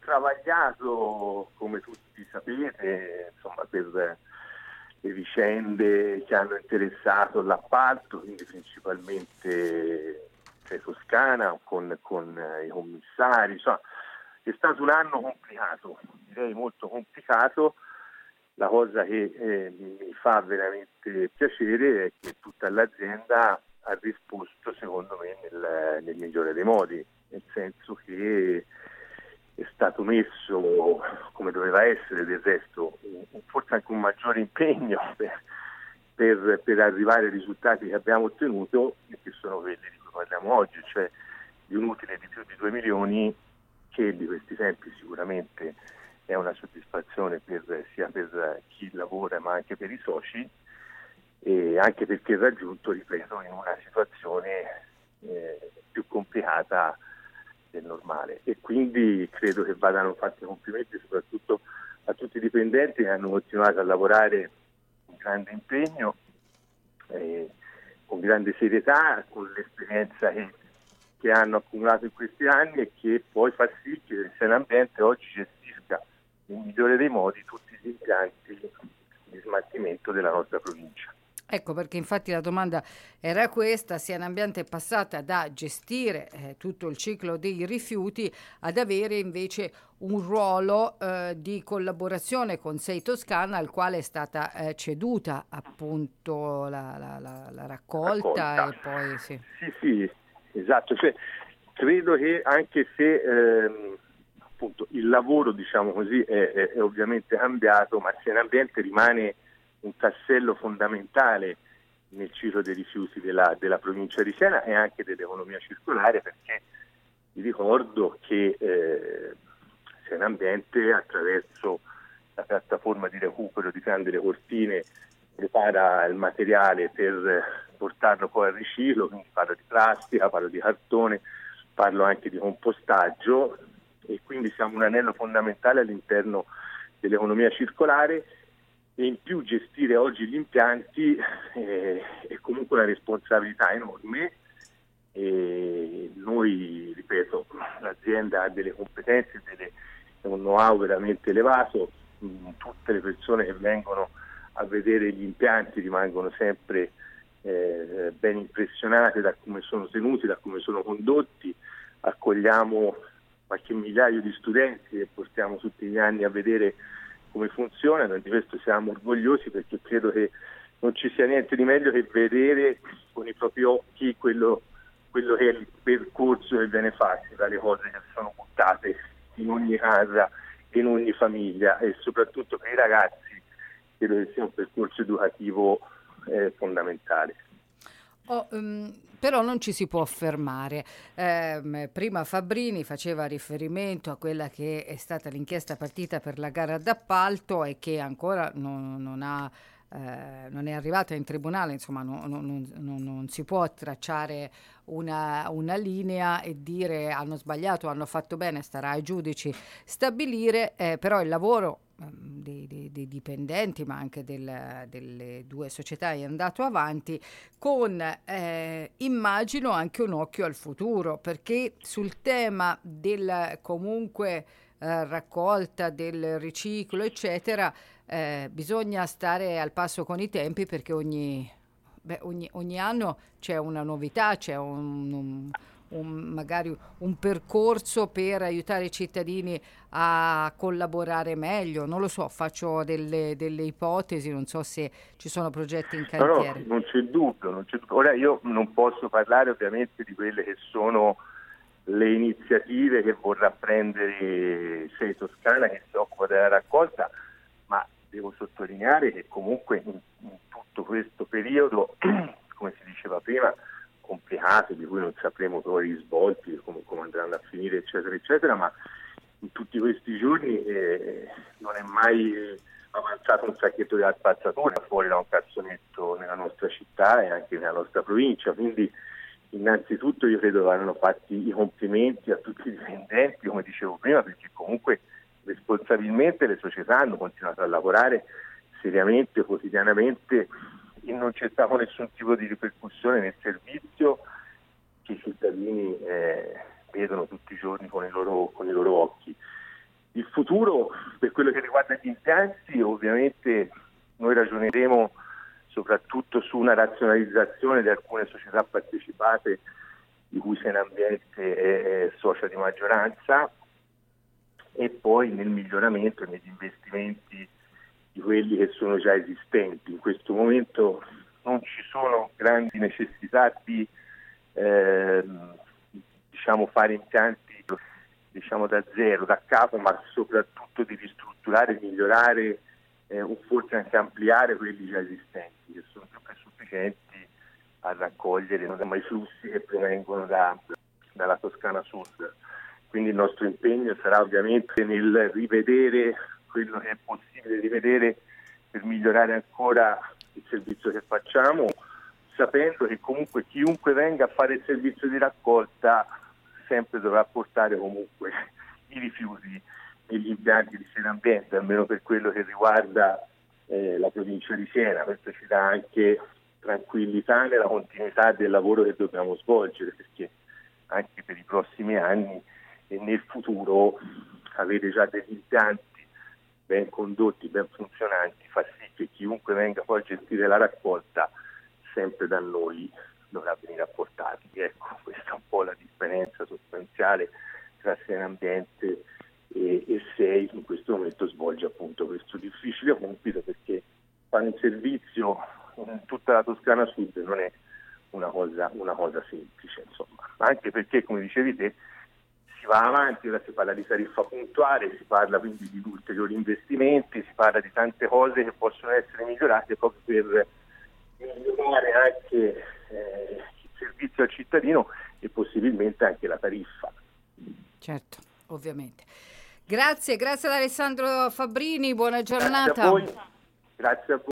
travagliato, come tutti sapete, insomma, per le vicende che hanno interessato l'appalto, quindi principalmente Toscana con i commissari. Insomma, è stato un anno complicato, direi molto complicato. La cosa che mi fa veramente piacere è che tutta l'azienda ha risposto, secondo me, nel migliore dei modi, nel senso che è stato messo, come doveva essere del resto, forse anche un maggiore impegno per arrivare ai risultati che abbiamo ottenuto e che sono quelli di cui parliamo oggi, cioè di un utile di più di 2 milioni, che di questi tempi sicuramente è una soddisfazione sia per chi lavora ma anche per i soci, e anche perché è raggiunto, ripeto, in una situazione più complicata del normale, e quindi credo che vadano fatti complimenti soprattutto a tutti i dipendenti che hanno continuato a lavorare con grande impegno, con grande serietà, con l'esperienza che hanno accumulato in questi anni, e che poi fa sì che il Senambiente oggi gestisca nel migliore dei modi tutti gli impianti di smaltimento della nostra provincia. Ecco, perché infatti la domanda era questa: Sienambiente è passata da gestire tutto il ciclo dei rifiuti ad avere invece un ruolo di collaborazione con Sei Toscana, al quale è stata ceduta appunto la raccolta e poi sì. Sì, esatto. Cioè, credo che anche se appunto il lavoro, diciamo così, è ovviamente cambiato, ma Sienambiente rimane un tassello fondamentale nel ciclo dei rifiuti della provincia di Siena e anche dell'economia circolare, perché vi ricordo che Sienambiente, attraverso la piattaforma di recupero di Candele Cortine, prepara il materiale per portarlo poi al riciclo, quindi parlo di plastica, parlo di cartone, parlo anche di compostaggio, e quindi siamo un anello fondamentale all'interno dell'economia circolare. E in più gestire oggi gli impianti è comunque una responsabilità enorme, e noi, ripeto, l'azienda ha delle competenze, un know-how veramente elevato. Tutte le persone che vengono a vedere gli impianti rimangono sempre ben impressionate da come sono tenuti, da come sono condotti. Accogliamo qualche migliaio di studenti e portiamo tutti gli anni a vedere come funzionano, e di questo siamo orgogliosi, perché credo che non ci sia niente di meglio che vedere con i propri occhi quello che è il percorso che viene fatto, dalle cose che sono buttate in ogni casa, in ogni famiglia, e soprattutto per i ragazzi credo che sia un percorso educativo fondamentale. Però non ci si può fermare. Prima Fabbrini faceva riferimento a quella che è stata l'inchiesta partita per la gara d'appalto e che ancora non è arrivata in tribunale, insomma non si può tracciare una linea e dire hanno sbagliato, hanno fatto bene, starà ai giudici stabilire, però il lavoro dei dipendenti, ma anche delle due società è andato avanti con immagino anche un occhio al futuro, perché sul tema del comunque raccolta, del riciclo eccetera, bisogna stare al passo con i tempi, perché ogni anno c'è una novità, c'è magari un percorso per aiutare i cittadini a collaborare meglio. Non lo so, faccio delle ipotesi, non so se ci sono progetti in cantiere. No, non c'è dubbio. Ora io non posso parlare ovviamente di quelle che sono le iniziative che vorrà prendere Sei Toscana, che si occupa della raccolta, ma devo sottolineare che comunque in tutto questo periodo, come si diceva prima, complicato, di cui non sapremo poi i risvolti, come andranno a finire, eccetera, eccetera, ma in tutti questi giorni non è mai avanzato un sacchetto di spazzatura fuori da un cassonetto nella nostra città e anche nella nostra provincia. Quindi innanzitutto io credo che vanno fatti i complimenti a tutti i dipendenti, come dicevo prima, perché comunque responsabilmente le società hanno continuato a lavorare seriamente, quotidianamente, e non c'è stato nessun tipo di ripercussione nel servizio che i cittadini vedono tutti i giorni con i loro occhi. futuro, per quello che riguarda gli impianti, ovviamente noi ragioneremo soprattutto su una razionalizzazione di alcune società partecipate di cui Senambiente è socia di maggioranza, e poi nel miglioramento e negli investimenti di quelli che sono già esistenti. In questo momento non ci sono grandi necessità di fare impianti da zero, da capo, ma soprattutto di ristrutturare, migliorare o forse anche ampliare quelli già esistenti, che sono più che sufficienti a raccogliere i flussi che provengono dalla Toscana Sud. Quindi il nostro impegno sarà ovviamente nel rivedere quello che è possibile rivedere per migliorare ancora il servizio che facciamo, sapendo che comunque chiunque venga a fare il servizio di raccolta sempre dovrà portare comunque i rifiuti negli impianti di Senambiente, almeno per quello che riguarda la provincia di Siena. Questo ci dà anche tranquillità nella continuità del lavoro che dobbiamo svolgere, perché anche per i prossimi anni e nel futuro avere già degli impianti ben condotti, ben funzionanti, fa sì che chiunque venga poi a gestire la raccolta sempre da noi dovrà venire a portarli. Ecco, questa è un po' la differenza sostanziale tra Senambiente e SEI, in questo momento svolge appunto questo difficile compito, perché fare un servizio in tutta la Toscana Sud non è una cosa semplice, insomma, anche perché, come dicevi te, si va avanti, ora si parla di tariffa puntuale, si parla quindi di ulteriori investimenti, si parla di tante cose che possono essere migliorate proprio per migliorare anche il servizio al cittadino e possibilmente anche la tariffa. Certo, ovviamente. Grazie ad Alessandro Fabbrini, buona giornata. Grazie a voi. Grazie a voi.